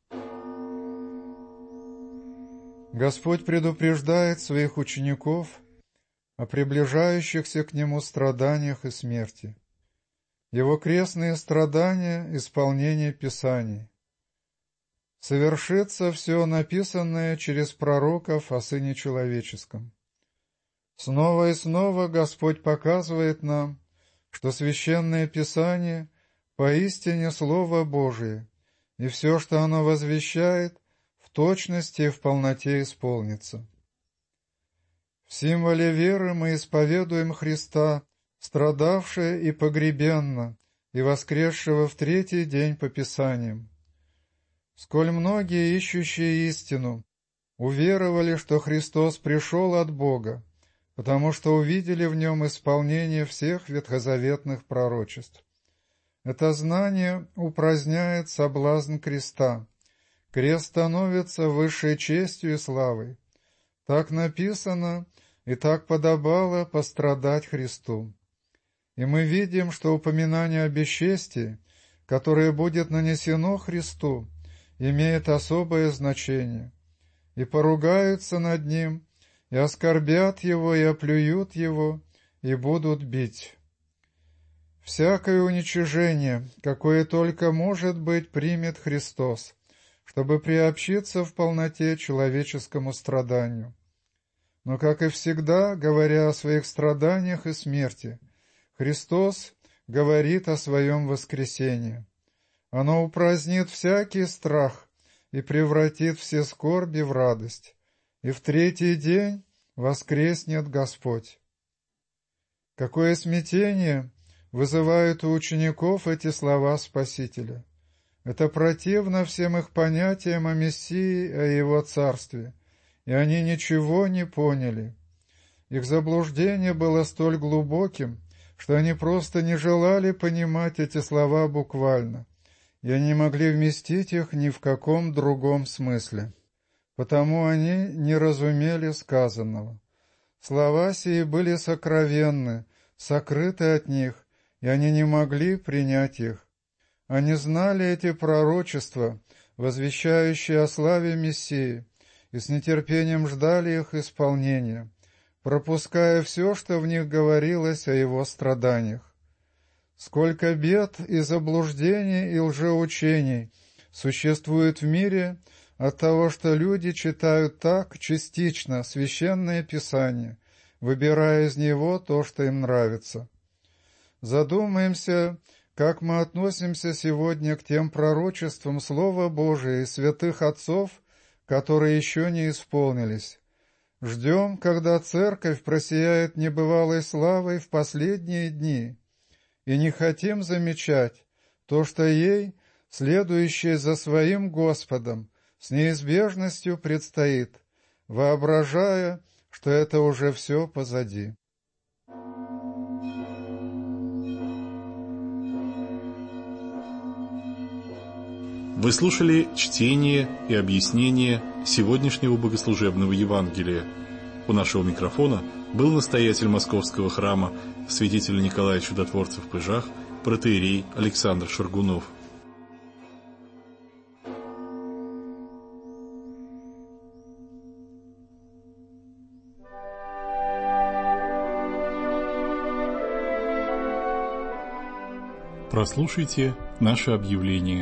Господь предупреждает своих учеников о приближающихся к Нему страданиях и смерти. Его крестные страдания — исполнение Писаний. Совершится все написанное через пророков о Сыне Человеческом. Снова и снова Господь показывает нам, что Священное Писание поистине Слово Божие, и все, что оно возвещает, в точности и в полноте исполнится. В символе веры мы исповедуем Христа, страдавшего и погребенно, и воскресшего в третий день по Писаниям. Сколь многие, ищущие истину, уверовали, что Христос пришел от Бога, потому что увидели в Нем исполнение всех ветхозаветных пророчеств. Это знание упраздняет соблазн креста. Крест становится высшей честью и славой. Так написано, и так подобало пострадать Христу. И мы видим, что упоминание о бесчестии, которое будет нанесено Христу, имеет особое значение. И поругаются над Ним, и оскорбят Его, и оплюют Его, и будут бить. Всякое уничижение, какое только может быть, примет Христос, чтобы приобщиться в полноте человеческому страданию. Но, как и всегда, говоря о своих страданиях и смерти, Христос говорит о своем воскресении. Оно упразднит всякий страх и превратит все скорби в радость, и в третий день воскреснет Господь. Какое смятение вызывают у учеников эти слова Спасителя! Это противно всем их понятиям о Мессии, о Его Царстве, и они ничего не поняли. Их заблуждение было столь глубоким, что они просто не желали понимать эти слова буквально, и они не могли вместить их ни в каком другом смысле. Потому они не разумели сказанного. Слова сии были сокровенны, сокрыты от них, и они не могли принять их. Они знали эти пророчества, возвещающие о славе Мессии, и с нетерпением ждали их исполнения, пропуская все, что в них говорилось о его страданиях. Сколько бед и заблуждений и лжеучений существует в мире от того, что люди читают так частично Священное Писание, выбирая из него то, что им нравится. Задумаемся, как мы относимся сегодня к тем пророчествам Слова Божия и святых отцов, которые еще не исполнились. Ждем, когда Церковь просияет небывалой славой в последние дни, и не хотим замечать то, что ей, следующей за своим Господом, с неизбежностью предстоит, воображая, что это уже все позади. Вы слушали чтение и объяснение сегодняшнего богослужебного Евангелия. У нашего микрофона был настоятель Московского храма святителя Николая Чудотворца в Пыжах, протоиерей Александр Шаргунов. Прослушайте наше объявление.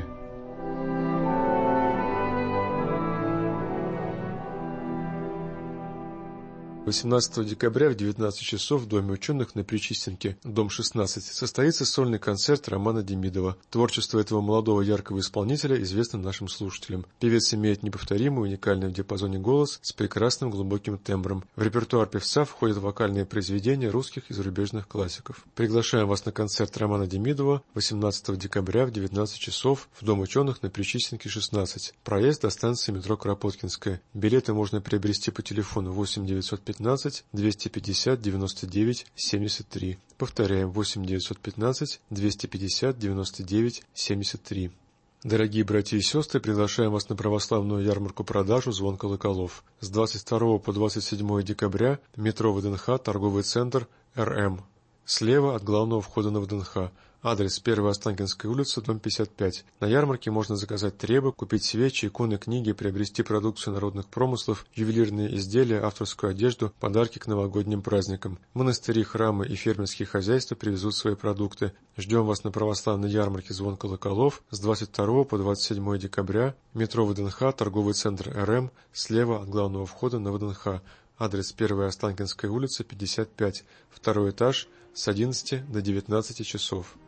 восемнадцатого декабря в девятнадцать часов в Доме ученых на Причистенке, дом шестнадцать, состоится сольный концерт Романа Демидова. Творчество этого молодого яркого исполнителя известно нашим слушателям. Певец имеет неповторимый, уникальный в диапазоне голос с прекрасным глубоким тембром. В репертуар певца входят вокальные произведения русских и зарубежных классиков. Приглашаем вас на концерт Романа Демидова восемнадцатого декабря в девятнадцать часов в Дом ученых на Причистенке, шестнадцать. Проезд до станции метро Кропоткинская. Билеты можно приобрести по телефону восемь девятьсот пятнадцать двести пятьдесят девяносто девять семьдесят три. Повторяем, восемь девятьсот пятнадцать двести пятьдесят девяносто девять семьдесят три. Дорогие братья и сестры, приглашаем вас на православную ярмарку-продажу «Звон колоколов». С двадцать второго по двадцать седьмое декабря метро ВДНХ, торговый центр эр эм. Слева от главного входа на ВДНХ. Адрес: первая Останкинская улица, дом пятьдесят пять. На ярмарке можно заказать требы, купить свечи, иконы, книги, приобрести продукцию народных промыслов, ювелирные изделия, авторскую одежду, подарки к новогодним праздникам. Монастыри, храмы и фермерские хозяйства привезут свои продукты. Ждем вас на православной ярмарке «Звон колоколов» с двадцать второго по двадцать седьмое декабря. Метро ВДНХ, торговый центр эр эм, слева от главного входа на ВДНХ. Адрес: первая Останкинская улица, пятьдесят пять. Второй этаж, с одиннадцати до девятнадцати часов.